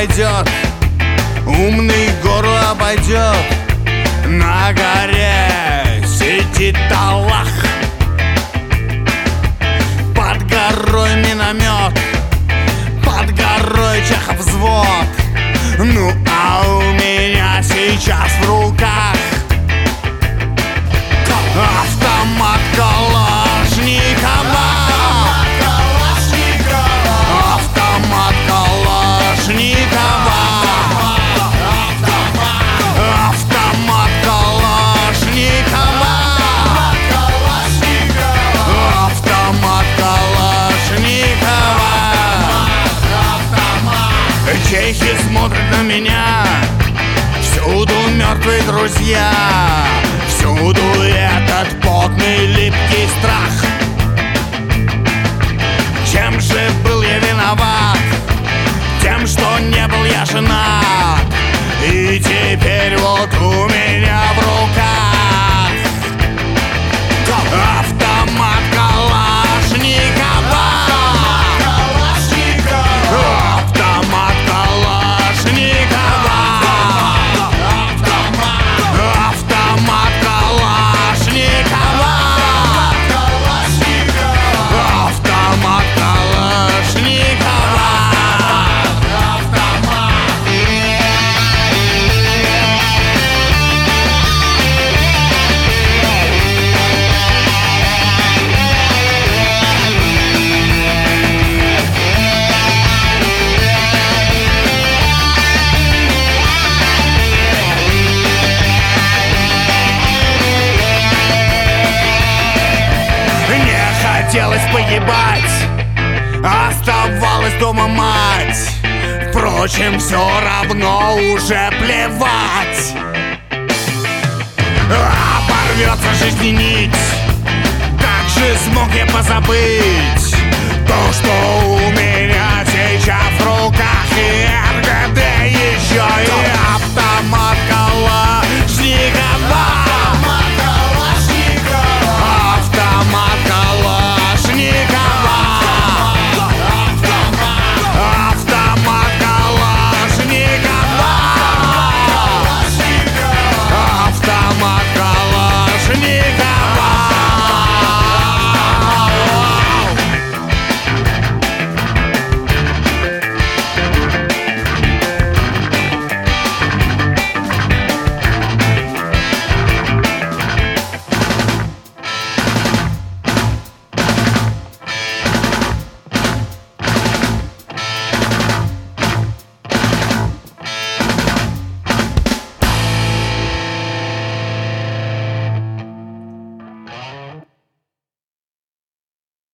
пойдет, умный гору обойдет. На горе сидит Аллах, под горой миномет, под горой Чехов взвод. Ну а у меня сейчас в руках автомат Калашникова. Автомат Калашникова. Автомат Калашникова. Автомат Калашникова. Чехи смотрят на меня, всюду мертвые друзья, всюду этот потный липкий страх. Чем же был я виноват? Тем, что не был я женат. И теперь вот у меня в руках автомат Калашникова. Автомат Калашникова. Автомат Калашникова. Автомат Калашникова. Не хотелось погибать, оставалась дома мать. Впрочем, все равно уже плевать. Оборвется жизни нить, как же смог я позабыть то, что у меня сейчас в руках? И РГД еще и автомат